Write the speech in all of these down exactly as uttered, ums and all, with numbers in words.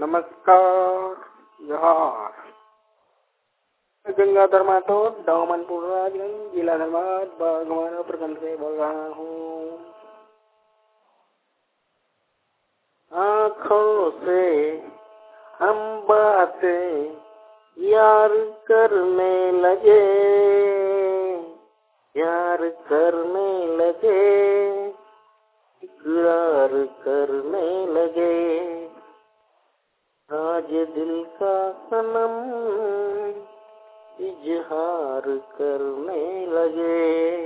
नमस्कार जोहार। गंगाधर माथुर, दामनपुर राजगंज, जिला धनबाद, बागमारा प्रखंड से बोल रहा हूँ। आँखों से हम बातें यार करने लगे, यार करने लगे, इकरार करने लगे। आज दिल का सनम इजहार करने लगे।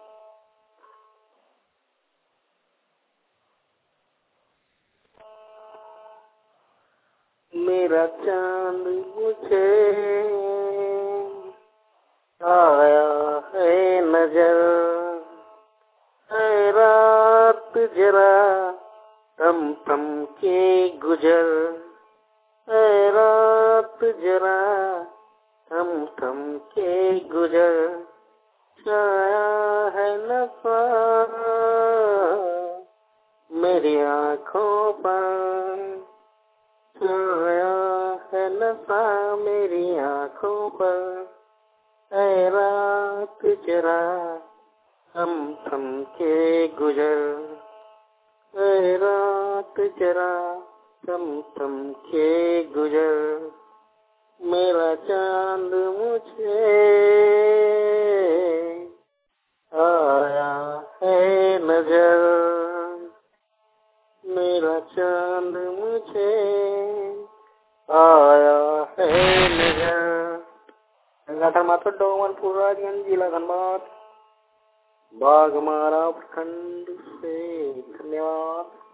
मेरा चांद मुझे आया है नजर, है रात जरा थम थम के गुजर, है रात जरा थम थम के गुजर। छाया है नशा मेरी आँखों पर, छाया है नशा मेरी आँखों पर, है रात जरा थम थम के गुजर, है रात जरा थम थम के गुजर। मेरा चांद मुझे आया है नजर, मेरा चांद मुझे आया है नजर। गंगाधर माथुर, दामनपुर राजगंज, जिला धनबाद, बागमारा प्रखंड से। धन्यवाद।